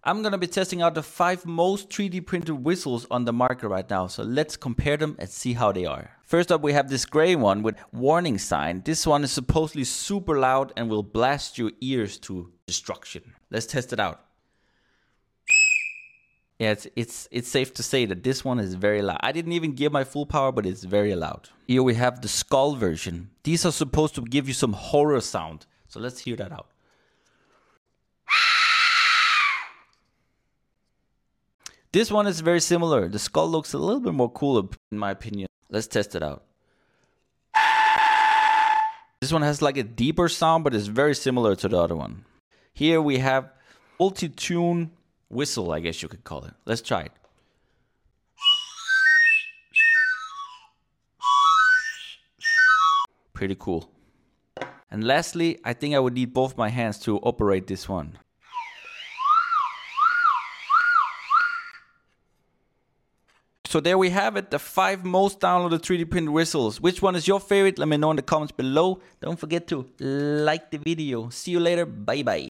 I'm going to be testing out the 5 most 3D printed whistles on the market right now. So let's compare them and see how they are. First up, we have this gray one with warning sign. This one is supposedly super loud and will blast your ears to destruction. Let's test it out. Yeah, it's safe to say that this one is very loud. I didn't even give my full power, but it's very loud. Here we have the skull version. These are supposed to give you some horror sound. So let's hear that out. This one is very similar. The skull looks a little bit more cooler in my opinion. Let's test it out. This one has like a deeper sound, but it's very similar to the other one. Here we have multi-tune whistle, I guess you could call it. Let's try it. Pretty cool. And lastly, I think I would need both my hands to operate this one. So there we have it, the 5 most downloaded 3D printed whistles. Which one is your favorite? Let me know in the comments below. Don't forget to like the video. See you later. Bye bye.